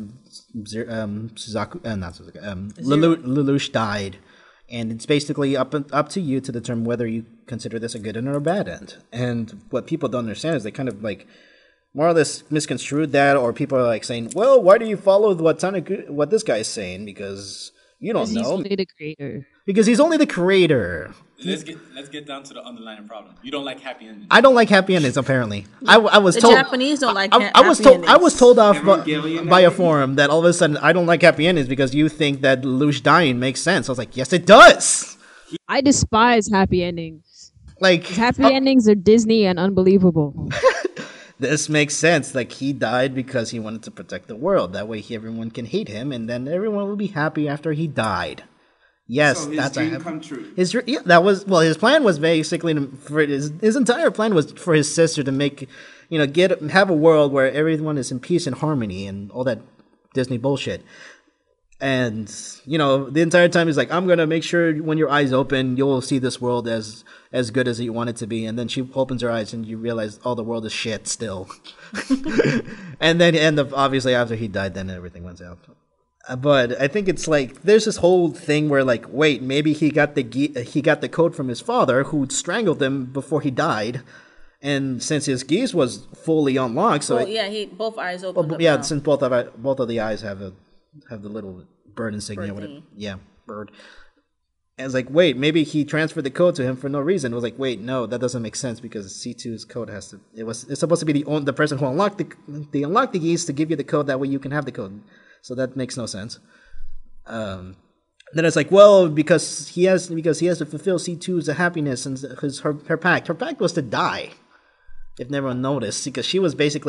Lelouch died, and it's basically up to you to determine whether you consider this a good end or a bad end. And what people don't understand is they kind of like more or less misconstrued that, or people are like saying, "Well, why do you follow what this guy is saying? Because you don't Because he's know. only the creator. Because he's only the creator." Let's get down to the underlying problem. You don't like happy endings. I don't like happy endings. Apparently, I was The told. Japanese don't like I was happy told. endings. I was told off Evangelion by a ending? forum that all of a sudden I don't like happy endings because you think that Lelouch dying makes sense. I was like, yes, it does. I despise happy endings. Like Happy endings are Disney and unbelievable. this makes sense. Like he died because he wanted to protect the world. That way, everyone can hate him, and then everyone will be happy after he died. Yes, So his that's dream a come true. that was his plan was basically for his entire plan was for his sister to make, have a world where everyone is in peace and harmony and all that Disney bullshit. And the entire time he's like, I'm gonna make sure when your eyes open, you'll see this world as good as you want it to be. And then she opens her eyes and you realize, the world is shit still. And then obviously after he died, then everything went out. But I think it's like there's this whole thing where like, wait, maybe he got the code from his father who strangled him before he died, and since his geese was fully unlocked, so both eyes opened up. yeah, now. since both of the eyes have the little bird insignia, Bird whatever. thingy. Yeah, bird. And it's like, wait, maybe he transferred the code to him for no reason. It was like, wait, no, that doesn't make sense because C2's code it's supposed to be the person who unlocked the geese to give you the code. That way you can have the code. So that makes no sense. Then it's like, well, because he has to fulfill C2's happiness and her pact. Her pact was to die. If everyone noticed, because she was basically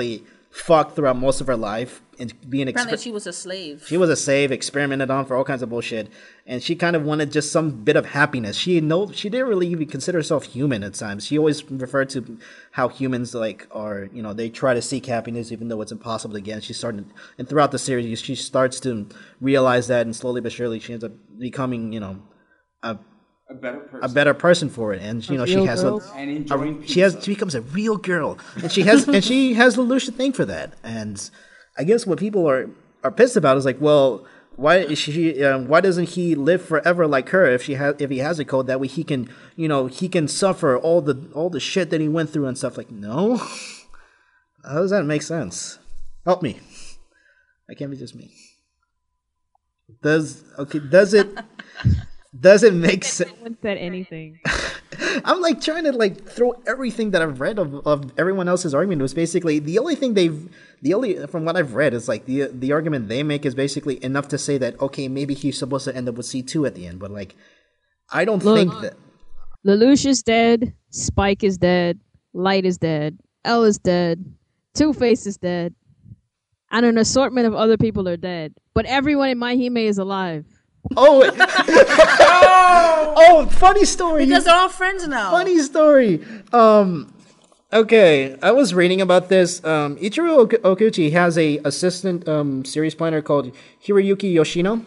fucked throughout most of her life and being Apparently, she was a slave. She was a slave, experimented on for all kinds of bullshit, and she kind of wanted just some bit of happiness. She didn't really even consider herself human at times. She always referred to how humans are, they try to seek happiness even though it's impossible to get. And throughout the series, she starts to realize that, and slowly but surely, she ends up becoming, a better person for it. And she has and enjoying she becomes a real girl, and she has the Lucia thing for that. And I guess what people are pissed about is like, well, why doesn't he live forever like her if he has a code that way he can suffer all the shit that he went through and stuff. Like, no, how does that make sense? Help me. I can't be just me. Does it make sense? No one said anything. I'm like trying to like throw everything that I've read of everyone else's argument. It was basically the only from what I've read is like the argument they make is basically enough to say that, okay, maybe he's supposed to end up with C2 at the end, but like I don't think that Lelouch is dead, Spike is dead, Light is dead, L is dead, Two-Face is dead, and an assortment of other people are dead. But everyone in My Hime is alive. Oh, funny story. Because they're all friends now. Funny story. Okay, I was reading about this. Ichiro Okuchi has a assistant series planner called Hiroyuki Yoshino.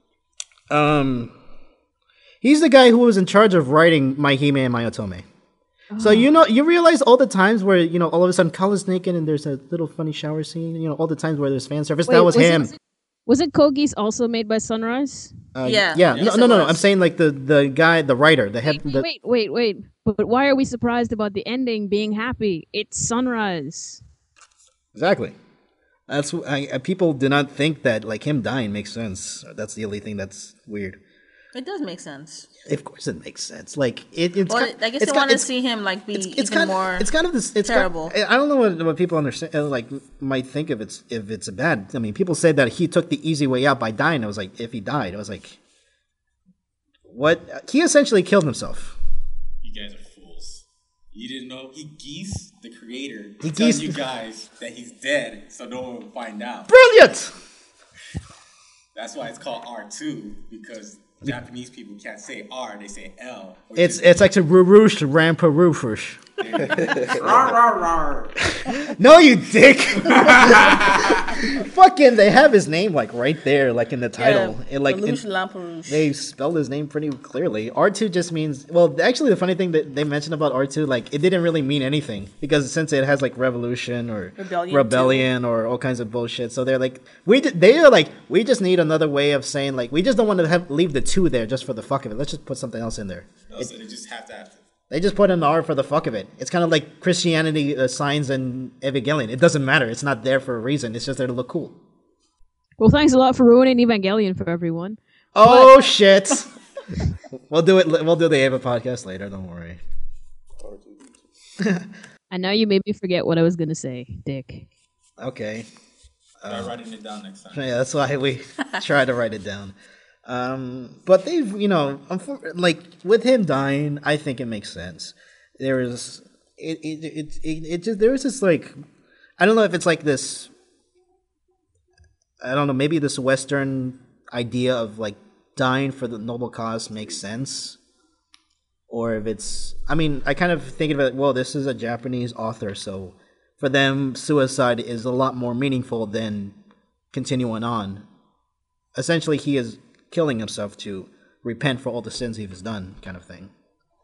He's the guy who was in charge of writing My Hime and My Otome. So you realize all the times where all of a sudden Kala's naked and there's a little funny shower scene. All the times where there's fan service. That was him. Wasn't Kogi's also made by Sunrise? Yeah. Yes, No. I'm saying like the guy, the writer, the head. Wait. But why are we surprised about the ending being happy? It's Sunrise. Exactly. That's people do not think that like him dying makes sense. That's the only thing that's weird. It does make sense. Of course, it makes sense. Like it's. Well, I guess they want to see him like be even more. It's kind of this. It's terrible. I don't know what people understand. Like might think if it's bad. I mean, people say that he took the easy way out by dying. I was like, if he died, I was like, what? He essentially killed himself. You guys are fools. You didn't know Geese, the creator, He tells geesed- you guys that he's dead, so no one will find out. Brilliant. That's why it's called R2, because Japanese people can't say R, they say L. It's like a Rurush Ramparufush. No, you dick! Fucking, they have his name like right there, like in the title. Lelouch Lamperouche. They spelled his name pretty clearly. R2 just means, well, actually the funny thing that they mentioned about R2, like it didn't really mean anything because since it has like revolution or rebellion or all kinds of bullshit, so they're like, we just need another way of saying like we just don't want to leave the 2 there just for the fuck of it. Let's just put something else in there. No, so they just have to. They just put an R for the fuck of it. It's kind of like Christianity signs and Evangelion. It doesn't matter. It's not there for a reason. It's just there to look cool. Well, thanks a lot for ruining Evangelion for everyone. Oh, shit. We'll do it. We'll do the Ava podcast later. Don't worry. And now you made me forget what I was going to say, Dick. Okay. Try writing it down next time. Yeah, that's why we try to write it down. But they've, like with him dying, I think it makes sense. There is, there is this like, I don't know if it's like this, I don't know, maybe this Western idea of like dying for the noble cause makes sense. Or if it's, I mean, I kind of think of it, well, this is a Japanese author, so for them, suicide is a lot more meaningful than continuing on. Essentially, he is killing himself to repent for all the sins he has done, kind of thing.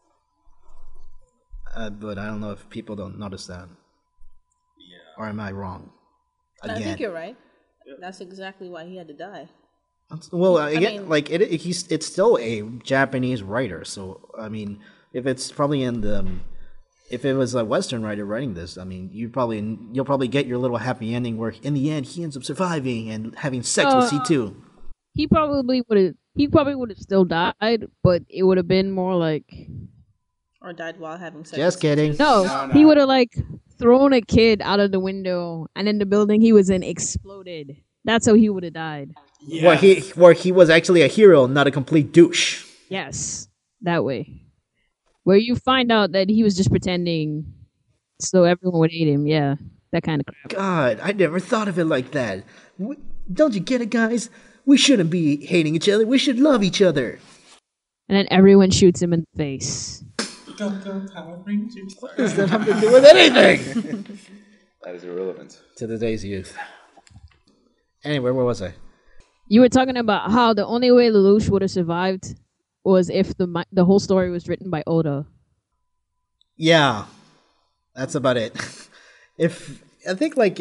But I don't know if people don't notice that. Yeah. Or am I wrong? Again. I think you're right. That's exactly why he had to die. Well, again, like it's still a Japanese writer, so I mean, if it's probably if it was a Western writer writing this, I mean, you'll probably get your little happy ending where in the end he ends up surviving and having sex with C2. He probably would have still died, but it would have been more like, Or died while having sex. Just kidding. no. He would have like thrown a kid out of the window, and then the building he was in exploded. That's how he would have died. Yes. Where he was actually a hero, not a complete douche. Yes, that way. Where you find out that he was just pretending so everyone would hate him, yeah. that kind of crap. God, I never thought of it like that. Don't you get it, guys? We shouldn't be hating each other. We should love each other. And then everyone shoots him in the face. Go, Power Rangers. Does that have to do with anything? That is irrelevant. To today's youth. Anyway, where was I? You were talking about how the only way Lelouch would have survived was if the whole story was written by Oda. Yeah, that's about it. I think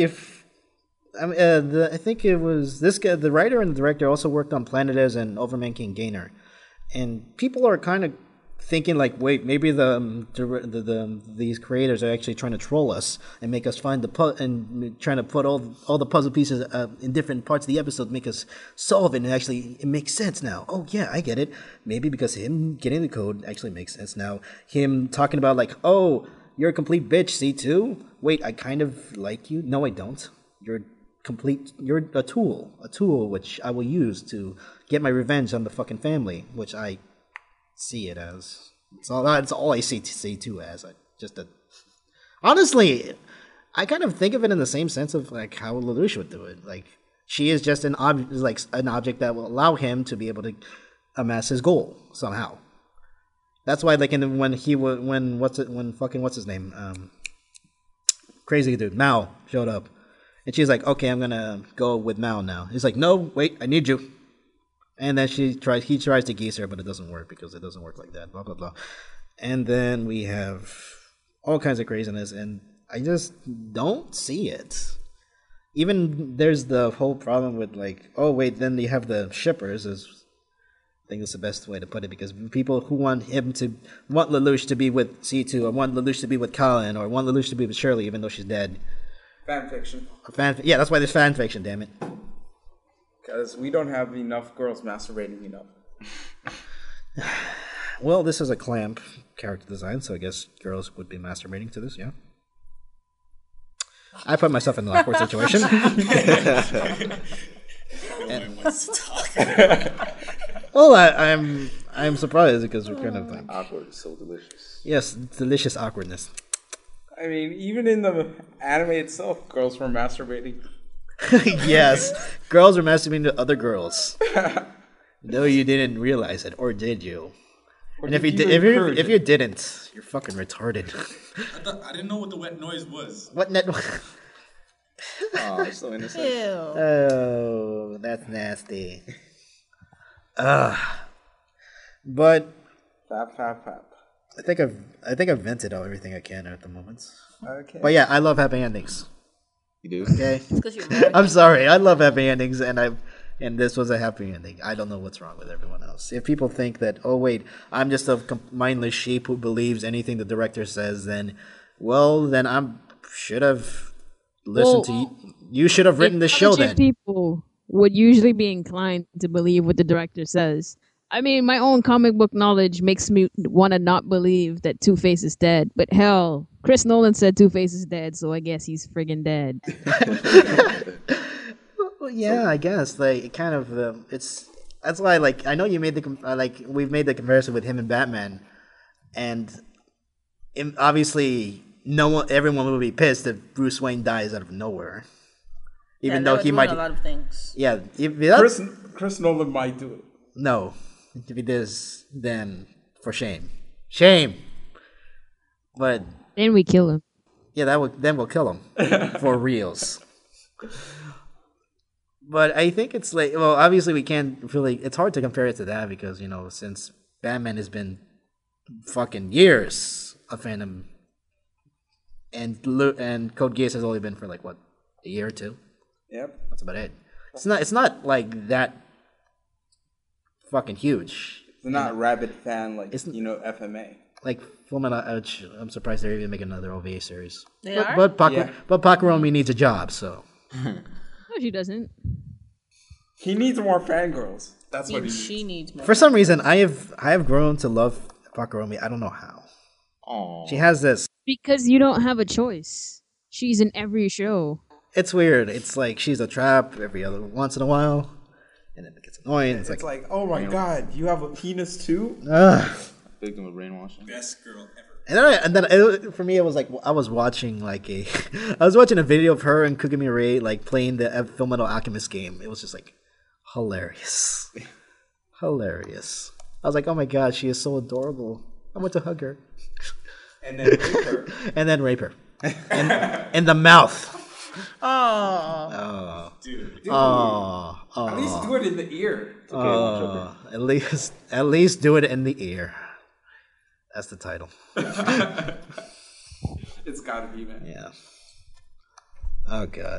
it was this guy, the writer and the director, also worked on Planet Earth and Overman King Gainer, and people are kind of thinking like, wait, maybe these creators are actually trying to troll us and make us find and trying to put all the puzzle pieces in different parts of the episode, make us solve it, and actually it makes sense now. Oh yeah, I get it. Maybe because him getting the code actually makes sense now. Him talking about like, oh, you're a complete bitch, C2. Wait, I kind of like you. No, I don't. You're a tool which I will use to get my revenge on the fucking family, which I see it as. That's all I see C2 as. Honestly, I kind of think of it in the same sense of like how Lelouch would do it. Like, she is just an object that will allow him to be able to amass his goal somehow. That's why, like, what's his name, crazy dude Mao showed up, and she's like, okay, I'm gonna go with Mao now. He's like, no, wait, I need you. And then he tries to geese her, but it doesn't work because it doesn't work like that, blah, blah, blah. And then we have all kinds of craziness, and I just don't see it. Even there's the whole problem with like, oh, wait, then you have the shippers, I think that's the best way to put it, because people who want Lelouch to be with C2, or want Lelouch to be with Colin, or want Lelouch to be with Shirley, even though she's dead. Fan fiction. Yeah, that's why there's fan fiction, damn it. Because we don't have enough girls masturbating enough. Well, this is a clamp character design, so I guess girls would be masturbating to this, yeah. I put myself in an awkward situation. Wants to talk. Well, I'm surprised because we're kind of like, Awkward is so delicious. yes, delicious awkwardness. I mean, even in the anime itself, girls were masturbating. Yes, girls are masturbating to other girls. No, you didn't realize it, or did you? Or And if did you encourage if it? you didn't, you're fucking retarded. I didn't know what the wet noise was. What net? Oh, it's so innocent. Oh, that's nasty. But Fap. I think I've vented out everything I can at the moment. Okay. But yeah, I love happy endings. You do? Okay, Because you're married. I'm sorry, I love happy endings, and this was a happy ending. I don't know what's wrong with everyone else. If people think that, oh wait, I'm just a mindless sheep who believes anything the director says, then I should have listened to you. You should have written the show then. Intelligent people would usually be inclined to believe what the director says. I mean, my own comic book knowledge makes me want to not believe that Two-Face is dead. But hell, Chris Nolan said Two-Face is dead, so I guess he's friggin' dead. Well, yeah, I guess like kind of that's why like I know you made we've made the comparison with him and Batman, and obviously everyone will be pissed if Bruce Wayne dies out of nowhere, even though he might a lot of things. yeah Chris Nolan might do it. no, if he does, then for shame, but Then we kill him. yeah, then we'll kill him for reals. But I think it's like, well, obviously we can't really, it's hard to compare it to that because, you know, since Batman has been fucking years of fandom, and Code Geass has only been for like, what, a year or two? Yep. That's about it. It's not like that fucking huge. It's not a rabid fan like, It's- FMA. Like, I'm surprised they're even making another OVA series. They but, are? But, Yeah. Pakuromi needs a job, so. No, she doesn't. He needs more fangirls. That's what he She needs more. For some reason, I have grown to love Pakuromi. I don't know how. Aww. She has this. Because you don't have a choice. She's in every show. It's weird. It's like she's a trap every other once in a while, and then it gets annoying. It's It's like, like, oh my god, you have a penis too? ugh. Victim of brainwashing. best girl ever. For me, it was like I was watching I was watching a video of her and Kugami Ray like playing the Fullmetal Alchemist game. It was just like hilarious, hilarious. I was like, oh my god, she is so adorable. I want to hug her And then rape her. and then rape her in the mouth. Oh. Dude. Oh, At least do it in the ear. at least do it in the ear. That's the title. It's gotta be, man. Yeah. Oh god.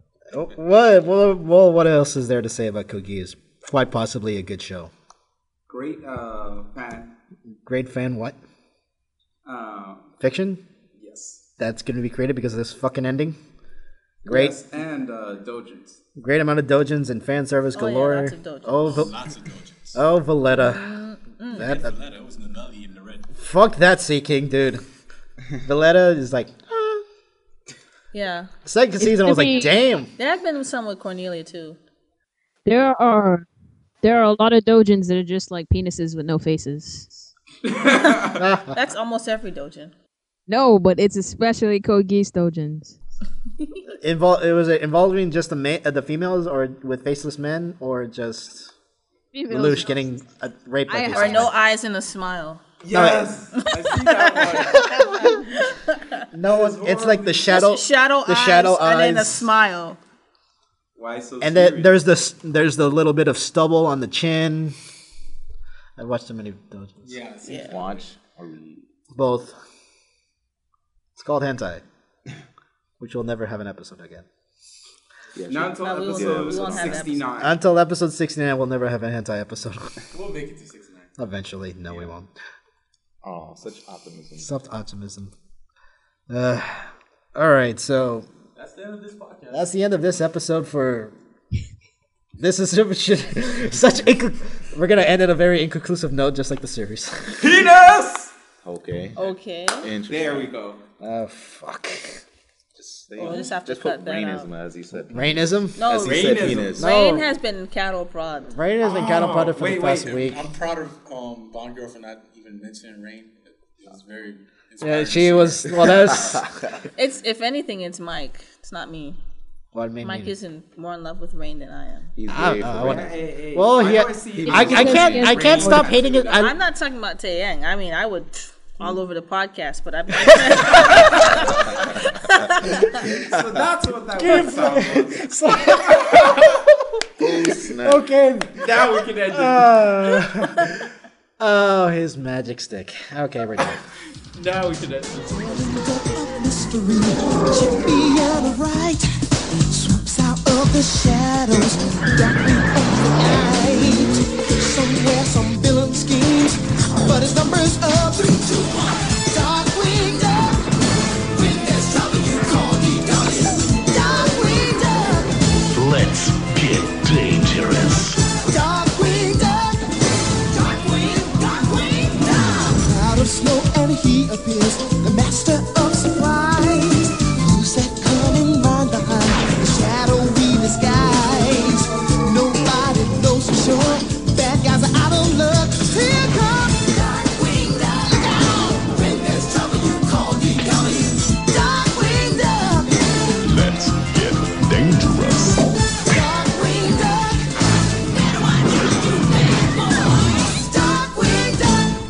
What else is there to say about Kogi? Is quite possibly a good show. Great fan. Great fan. What? Um, Fiction? yes. That's going to be created because of this fucking ending. Great. Yes, and dojins. Great amount of dojins and fan service galore. lots of dojins. Lots of dojins. Oh, Valletta. That, Valletta was Nunali in the red. fuck that Sea King, dude. Valletta is like, Yeah. second season, I was like, damn. There have been some with Cornelia too. There are a lot of dojins that are just like penises with no faces. That's almost every dojin. No, but it's especially Kogi's dojins. Was it involving just the females or with faceless men or just Lelouch getting raped by Or no eyes and a smile. Yes! I see that one. No, it's like the shadow, Shadow the eyes shadow and then a eyes. smile. Why so And serious? then there's the little bit of stubble on the chin. I watched so many dojins. Yeah. Watch or read. Both. It's called hentai, which will never have an episode again. Yeah, Not until No, we won't- episode we won't have that 69. Until episode 69, we'll never have a hentai episode. We'll make it to 69. Eventually, no, we won't. Oh, such optimism. Soft optimism. All right, so That's the end of this podcast. that's the end of this episode for. This is we're gonna end at a very inconclusive note, just like the series. Penis! Okay. Okay. Interesting. There we go. Oh fuck. Just say, We'll just have to put cut that rainism out. as he said. Rainism. No, As he said Rainism. penis. No. Rain has been cattle prod. Rain has been cattle prodded for the past week. I'm proud of Bond Girl for not even mentioning Rain. It was very Yeah, inspiring she to see was. her. Well, that's. It's if anything, it's Mike. It's not me. What made Mike me? is more in love with Rain than I am. He's I- gay I for wanna- rain. Hey, Well, why yeah, do I see I can't. I can't stop hating it. I'm not talking about Taeyang. I mean, I would all over the podcast, but I'm. So that's what that one sound was. Oh, snap. Okay. Now we can end it. Oh, his magic stick. Okay, we're done. Now we can end it. Mystery, check me out of right. Swoops out of the shadows, darkly of the night. Somewhere, some villain schemes, but his number's up. 3, 2, 1. Darkwing Duck. When there's trouble, you call me Darkwing Duck. Let's get dangerous. Darkwing Duck. Darkwing Duck. Out of snow and he appears, the master of surprise. Who's that coming round behind the shadowy disguise? Nobody knows for sure. Bad guys are out of luck. Here comes Darkwing Duck. Look out! When there's trouble, you call me Darkwing Duck. Let's get dangerous. Darkwing Duck. Darkwing Duck.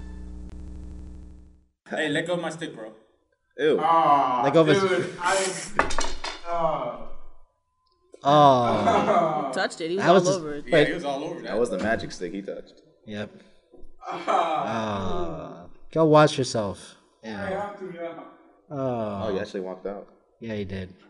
Hey, let go of my stick, bro. Ew. Like over. Dude, touched it. He was That was all just- over it. Yeah, he was all over that. That was the magic stick he touched. Yep. Go watch yourself. I Yeah. have to now. Oh. Oh, he actually walked out. Yeah, he did.